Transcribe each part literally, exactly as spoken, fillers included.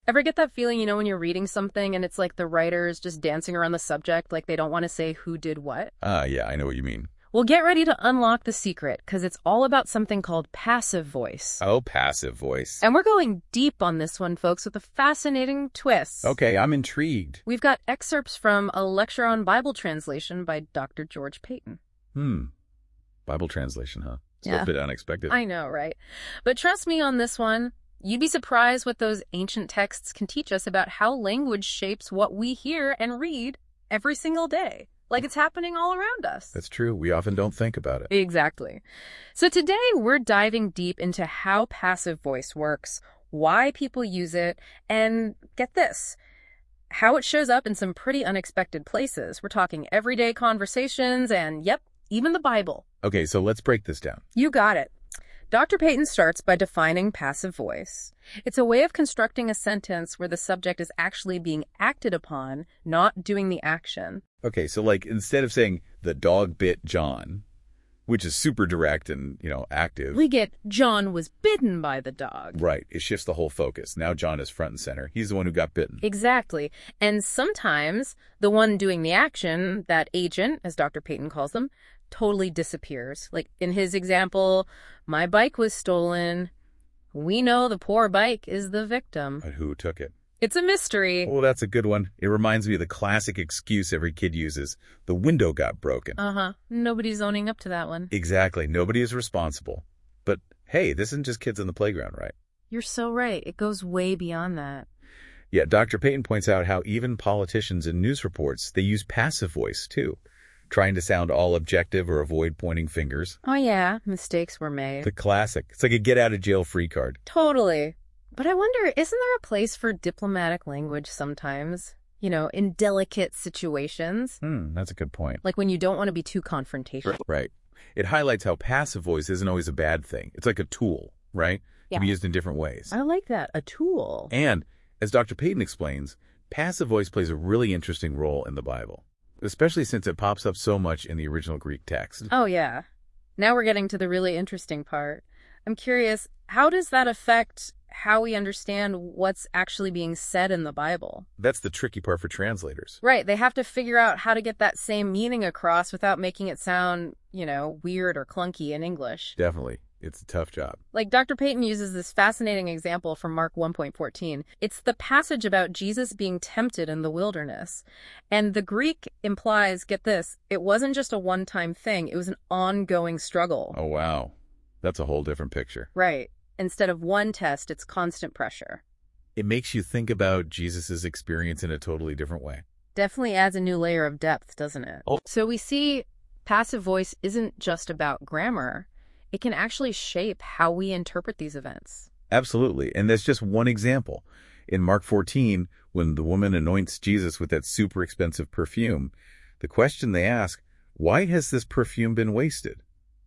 Ever get that feeling, you know, when you're reading something and it's like the writer's just dancing around the subject, like they don't want to say who did what? Ah, uh, yeah, I know what you mean. Well, get ready to unlock the secret, because it's all about something called passive voice. Oh, passive voice. And we're going deep on this one, folks, with a fascinating twist. Okay, I'm intrigued. We've got excerpts from a lecture on Bible translation by Doctor George Payton. Hmm. Bible translation, huh? It's Yeah. a bit unexpected. I know, right? But trust me on this one, you'd be surprised what those ancient texts can teach us about how language shapes what we hear and read every single day. Like it's happening all around us. That's true. We often don't think about it. Exactly. So today we're diving deep into how passive voice works, why people use it, and get this, how it shows up in some pretty unexpected places. We're talking everyday conversations and, yep, even the Bible. Okay, so let's break this down. You got it. Doctor Payton starts by defining passive voice. It's a way of constructing a sentence where the subject is actually being acted upon, not doing the action. Okay, so like instead of saying the dog bit John, which is super direct and, you know, active. We get John was bitten by the dog. Right. It shifts the whole focus. Now John is front and center. He's the one who got bitten. Exactly. And sometimes the one doing the action, that agent, as Doctor Payton calls them, totally disappears. Like in his example, my bike was stolen. We know the poor bike is the victim. But who took it? It's a mystery. Oh, that's a good one. It reminds me of the classic excuse every kid uses. The window got broken. Uh-huh. Nobody's owning up to that one. Exactly. Nobody is responsible. But hey, this isn't just kids on the playground, right? You're so right. It goes way beyond that. Yeah, Doctor Payton points out how even politicians in news reports, they use passive voice too, trying to sound all objective or avoid pointing fingers. Oh yeah, mistakes were made. The classic. It's like a get-out-of-jail-free card. Totally. But I wonder, isn't there a place for diplomatic language sometimes? You know, in delicate situations? Hmm, that's a good point. Like when you don't want to be too confrontational. Right. It highlights how passive voice isn't always a bad thing. It's like a tool, right? Yeah. To be used in different ways. I like that. A tool. And, as Doctor Payton explains, passive voice plays a really interesting role in the Bible, especially since it pops up so much in the original Greek text. Oh, yeah. Now we're getting to the really interesting part. I'm curious, how does that affect how we understand what's actually being said in the Bible? That's the tricky part for translators. Right. They have to figure out how to get that same meaning across without making it sound, you know, weird or clunky in English. Definitely. It's a tough job. Like Doctor Payton uses this fascinating example from Mark one point fourteen. It's the passage about Jesus being tempted in the wilderness. And the Greek implies, get this, it wasn't just a one-time thing. It was an ongoing struggle. Oh, wow. That's a whole different picture. Right. Instead of one test, it's constant pressure. It makes you think about Jesus's experience in a totally different way. Definitely adds a new layer of depth, doesn't it? Oh. So we see passive voice isn't just about grammar. It can actually shape how we interpret these events. Absolutely. And that's just one example. In Mark fourteen, when the woman anoints Jesus with that super expensive perfume, the question they ask, why has this perfume been wasted?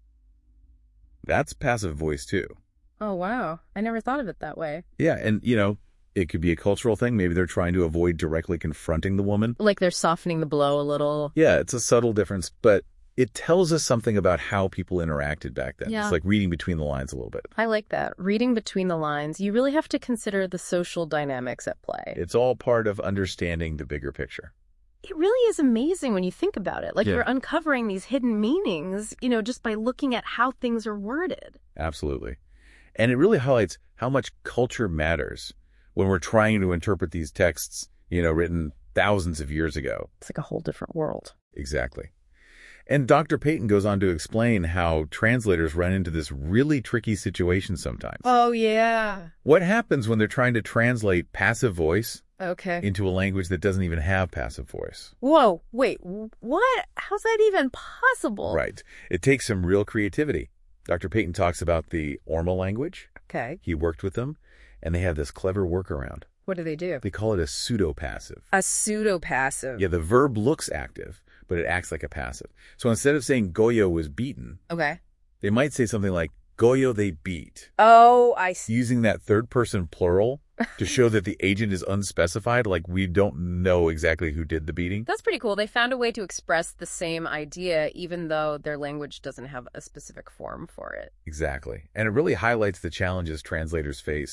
That's passive voice too. Oh, wow. I never thought of it that way. Yeah, and, you know, it could be a cultural thing. Maybe they're trying to avoid directly confronting the woman. Like they're softening the blow a little. Yeah, it's a subtle difference, but it tells us something about how people interacted back then. Yeah. It's like reading between the lines a little bit. I like that. Reading between the lines, you really have to consider the social dynamics at play. It's all part of understanding the bigger picture. It really is amazing when you think about it. Like Yeah. you're uncovering these hidden meanings, you know, just by looking at how things are worded. Absolutely. And it really highlights how much culture matters when we're trying to interpret these texts, you know, written thousands of years ago. It's like a whole different world. Exactly. And Doctor Payton goes on to explain how translators run into this really tricky situation sometimes. Oh, yeah. What happens when they're trying to translate passive voice Okay. into a language that doesn't even have passive voice? Whoa, wait, what? How's that even possible? Right. It takes some real creativity. Doctor Payton talks about the Orma language. Okay. He worked with them, and they have this clever workaround. What do they do? They call it a pseudo-passive. A pseudo-passive. Yeah, the verb looks active, but it acts like a passive. So instead of saying Goyo was beaten, Okay. they might say something like, Goyo they beat, Oh, I see. using that third-person plural to show that the agent is unspecified, like we don't know exactly who did the beating. That's pretty cool. They found a way to express the same idea, even though their language doesn't have a specific form for it. Exactly. And it really highlights the challenges translators face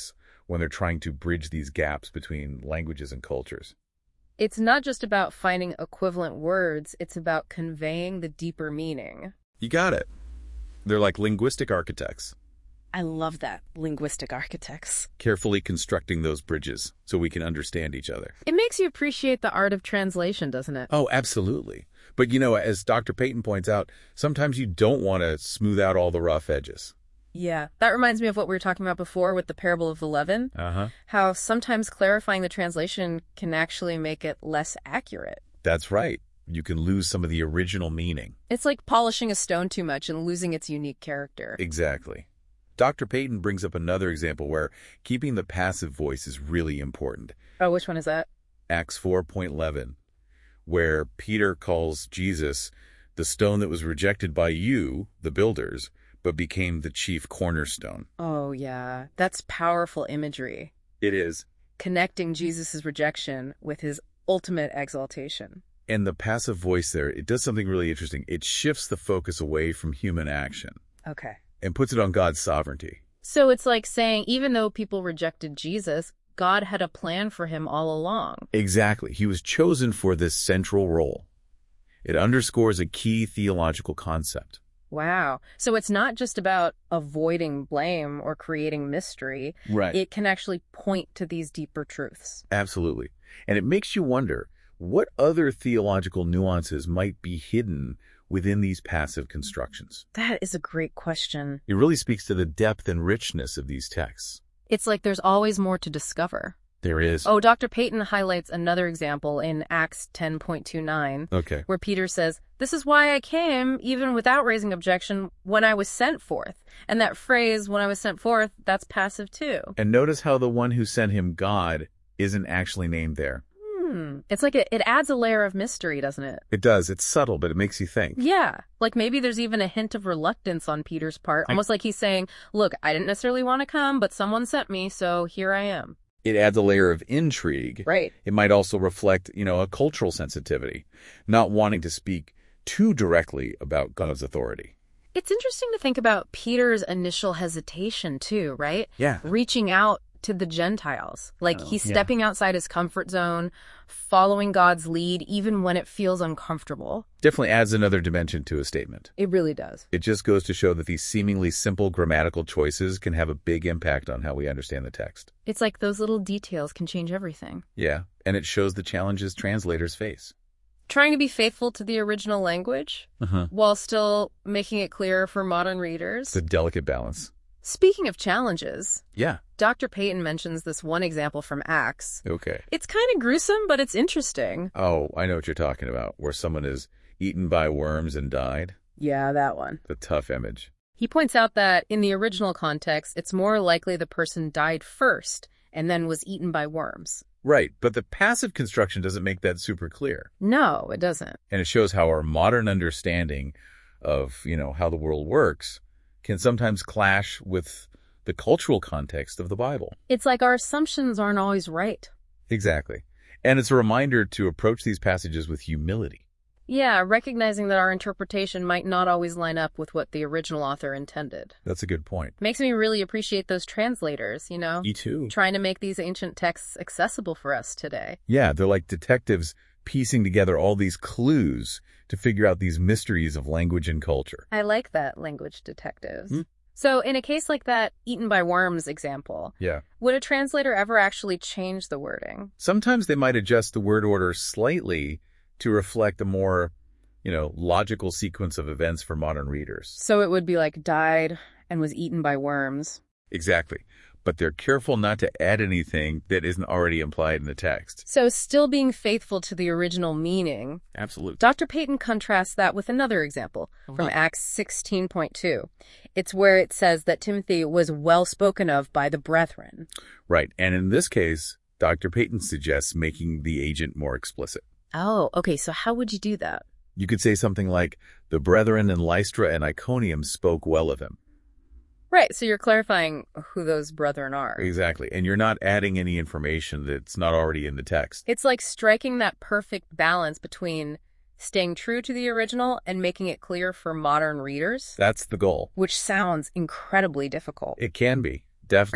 when they're trying to bridge these gaps between languages and cultures. It's not just about finding equivalent words, it's about conveying the deeper meaning. You got it. They're like linguistic architects, I love that, linguistic architects. carefully constructing those bridges so we can understand each other. It makes you appreciate the art of translation, doesn't it? Oh, absolutely. But, you know, as Doctor Peyton points out, sometimes you don't want to smooth out all the rough edges. Yeah, that reminds me of what we were talking about before with the parable of the leaven. Uh-huh. How sometimes clarifying the translation can actually make it less accurate. That's right. You can lose some of the original meaning. It's like polishing a stone too much and losing its unique character. Exactly. Doctor Peyton brings up another example where keeping the passive voice is really important. Oh, which one is that? Acts four point eleven, where Peter calls Jesus the stone that was rejected by you, the builders, but became the chief cornerstone. Oh, yeah. That's powerful imagery. It is. Connecting Jesus' rejection with his ultimate exaltation. And the passive voice there, it does something really interesting. It shifts the focus away from human action Okay. and puts it on God's sovereignty. So it's like saying, even though people rejected Jesus, God had a plan for him all along. Exactly. He was chosen for this central role. It underscores a key theological concept. Wow. So it's not just about avoiding blame or creating mystery. Right. It can actually point to these deeper truths. Absolutely. And it makes you wonder, what other theological nuances might be hidden within these passive constructions? That is a great question. It really speaks to the depth and richness of these texts. It's like there's always more to discover. There is. Oh, Doctor Peyton highlights another example in Acts ten point two nine, Okay. where Peter says, "This is why I came, even without raising objection, when I was sent forth." And that phrase, "when I was sent forth," that's passive too. And notice how the one who sent him, God, isn't actually named there. Hmm. It's like it, it adds a layer of mystery, doesn't it? It does. It's subtle, but it makes you think. Yeah. Like maybe there's even a hint of reluctance on Peter's part, almost like he's saying, look, I didn't necessarily want to come, but someone sent me, so here I am. It adds a layer of intrigue. Right. It might also reflect, you know, a cultural sensitivity, not wanting to speak too directly about God's authority. It's interesting to think about Peter's initial hesitation too, right? Yeah. Reaching out to the Gentiles. Like Oh, he's yeah. stepping outside his comfort zone, following God's lead, even when it feels uncomfortable. Definitely adds another dimension to a statement. It really does. It just goes to show that these seemingly simple grammatical choices can have a big impact on how we understand the text. It's like those little details can change everything. Yeah, and it shows the challenges translators face. Trying to be faithful to the original language Uh-huh. while still making it clear for modern readers. It's a delicate balance. Speaking of challenges, Yeah. Doctor Peyton mentions this one example from Acts. Okay. It's kind of gruesome, but it's interesting. Oh, I know what you're talking about, where someone is eaten by worms and died. Yeah, that one. The tough image. He points out that in the original context, it's more likely the person died first and then was eaten by worms. Right, but the passive construction doesn't make that super clear. No, it doesn't. And it shows how our modern understanding of, you know, how the world works can sometimes clash with the cultural context of the Bible. It's like our assumptions aren't always right. Exactly. And it's a reminder to approach these passages with humility. Yeah, recognizing that our interpretation might not always line up with what the original author intended. That's a good point. Makes me really appreciate those translators, you know? Me too. Trying to make these ancient texts accessible for us today. Yeah, they're like detectives piecing together all these clues to figure out these mysteries of language and culture. I like that, language detectives. Hmm. So in a case like that eaten by worms example, Yeah. would a translator ever actually change the wording? Sometimes they might adjust the word order slightly to reflect a more, you know, logical sequence of events for modern readers. So it would be like died and was eaten by worms. Exactly. But they're careful not to add anything that isn't already implied in the text. So still being faithful to the original meaning. Absolutely. Doctor Peyton contrasts that with another example from Okay. Acts sixteen point two. It's where it says that Timothy was well spoken of by the brethren. Right. And in this case, Doctor Peyton suggests making the agent more explicit. Oh, okay. So how would you do that? You could say something like, the brethren in Lystra and Iconium spoke well of him. Right. So you're clarifying who those brethren are. Exactly. And you're not adding any information that's not already in the text. It's like striking that perfect balance between staying true to the original and making it clear for modern readers, That's the goal. which sounds incredibly difficult. It can be, definitely.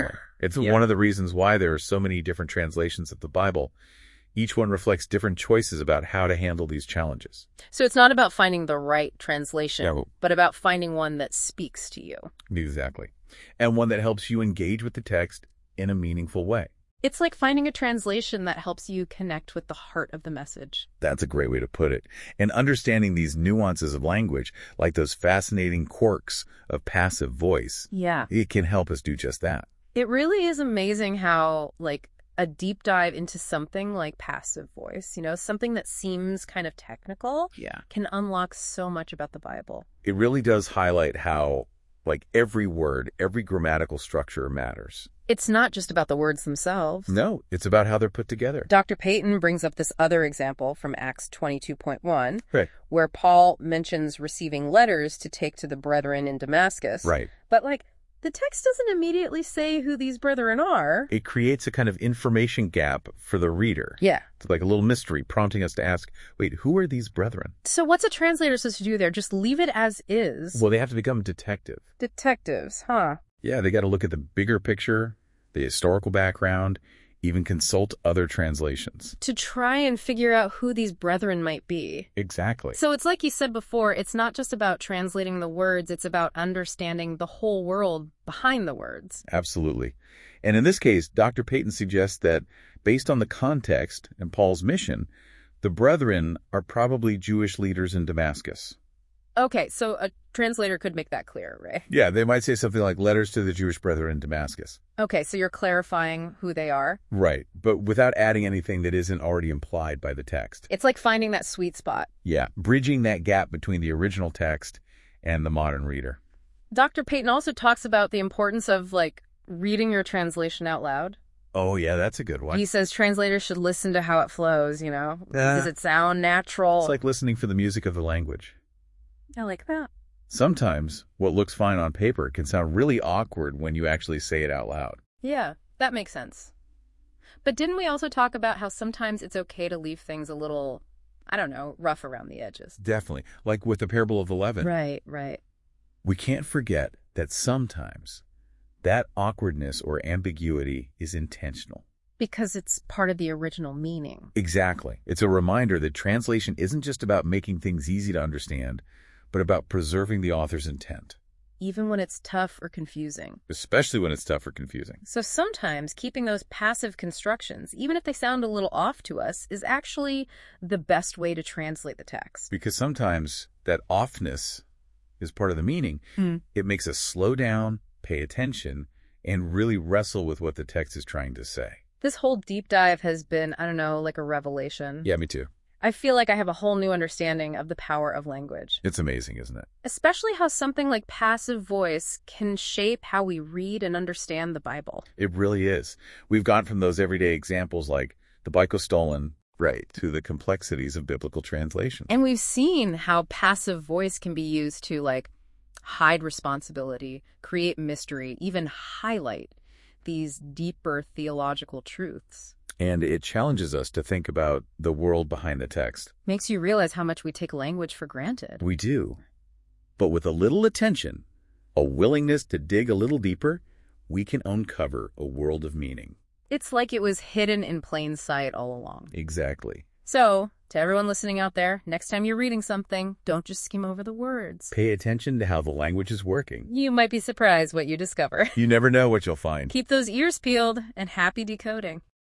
It's Yeah. one of the reasons why there are so many different translations of the Bible. Each one reflects different choices about how to handle these challenges. So it's not about finding the right translation, Yeah. but about finding one that speaks to you. Exactly. And one that helps you engage with the text in a meaningful way. It's like finding a translation that helps you connect with the heart of the message. That's a great way to put it. And understanding these nuances of language, like those fascinating quirks of passive voice, Yeah. it can help us do just that. It really is amazing how, like, a deep dive into something like passive voice, you know, something that seems kind of technical, Yeah. can unlock so much about the Bible. It really does highlight how, like, every word, every grammatical structure matters. It's not just about the words themselves. No, it's about how they're put together. Doctor Payton brings up this other example from Acts twenty-two point one, Right. where Paul mentions receiving letters to take to the brethren in Damascus. Right. But, like, the text doesn't immediately say who these brethren are. It creates a kind of information gap for the reader. Yeah. It's like a little mystery, prompting us to ask, wait, who are these brethren? So what's a translator supposed to do there? Just leave it as is? Well, they have to become detective. Detectives, huh? Yeah, they got to look at the bigger picture, the historical background, even consult other translations. To try and figure out who these brethren might be. Exactly. So it's like you said before, it's not just about translating the words, it's about understanding the whole world behind the words. Absolutely. And in this case, Doctor Payton suggests that based on the context and Paul's mission, the brethren are probably Jewish leaders in Damascus. Okay, so a translator could make that clear, Ray. Yeah, they might say something like letters to the Jewish brethren in Damascus. Okay, so you're clarifying who they are. Right, but without adding anything that isn't already implied by the text. It's like finding that sweet spot. Yeah, bridging that gap between the original text and the modern reader. Doctor Payton also talks about the importance of, like, reading your translation out loud. Oh, yeah, that's a good one. He says translators should listen to how it flows, you know? Uh, Does it sound natural? It's like listening for the music of the language. I like that. Sometimes what looks fine on paper can sound really awkward when you actually say it out loud. Yeah, that makes sense. But didn't we also talk about how sometimes it's okay to leave things a little, I don't know, rough around the edges? Definitely. Like with the parable of the leaven. Right, right. We can't forget that sometimes that awkwardness or ambiguity is intentional. Because it's part of the original meaning. Exactly. It's a reminder that translation isn't just about making things easy to understand, but about preserving the author's intent. Even when it's tough or confusing. Especially when it's tough or confusing. So sometimes keeping those passive constructions, even if they sound a little off to us, is actually the best way to translate the text. Because sometimes that offness is part of the meaning. Hmm. It makes us slow down, pay attention, and really wrestle with what the text is trying to say. This whole deep dive has been, I don't know, like a revelation. Yeah, me too. I feel like I have a whole new understanding of the power of language. It's amazing, isn't it? Especially how something like passive voice can shape how we read and understand the Bible. It really is. We've gone from those everyday examples like the Biko stolen, right, to the complexities of biblical translation. And we've seen how passive voice can be used to, like, hide responsibility, create mystery, even highlight these deeper theological truths. And it challenges us to think about the world behind the text. Makes you realize how much we take language for granted. We do. But with a little attention, a willingness to dig a little deeper, we can uncover a world of meaning. It's like it was hidden in plain sight all along. Exactly. So, to everyone listening out there, next time you're reading something, don't just skim over the words. Pay attention to how the language is working. You might be surprised what you discover. You never know what you'll find. Keep those ears peeled and happy decoding.